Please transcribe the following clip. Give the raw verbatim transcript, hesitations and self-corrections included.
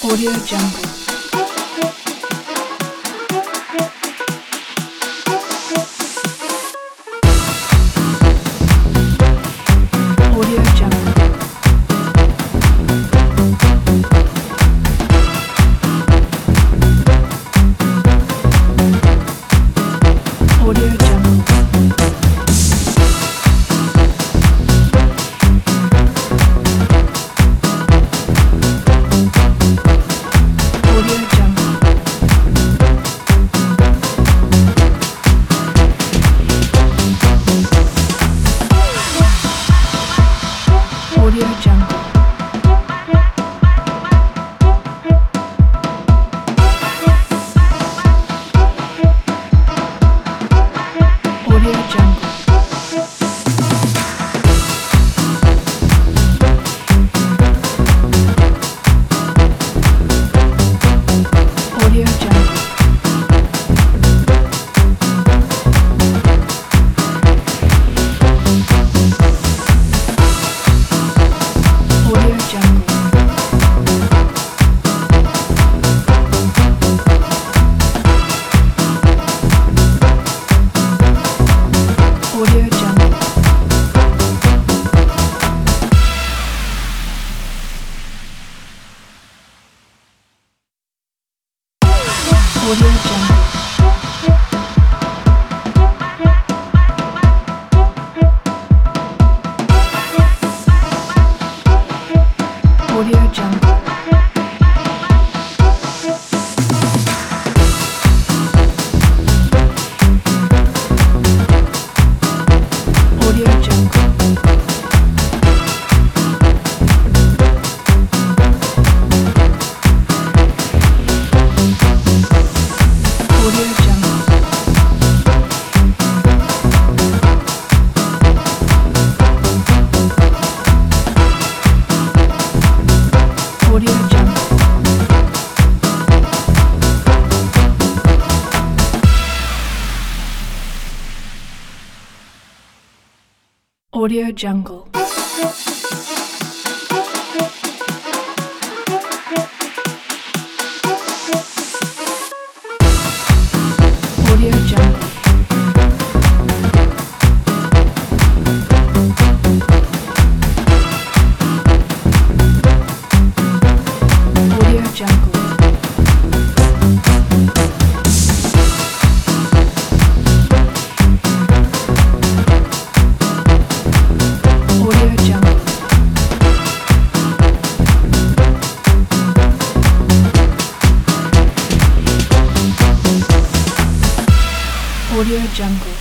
Audio Jungle. Audio Jungle. Audio Jungle. Audio Jungle. Audio Jungle. Audio Jungle. Audio Jungle. Audio Jungle. Audio Jungle. Audio Jungle. Audio Jungle. Audio Jungle. Audio Jungle. Audio Jungle. Audio Jungle. Audio Jungle. Audio Jungle. Audio Jungle. Audio Jungle.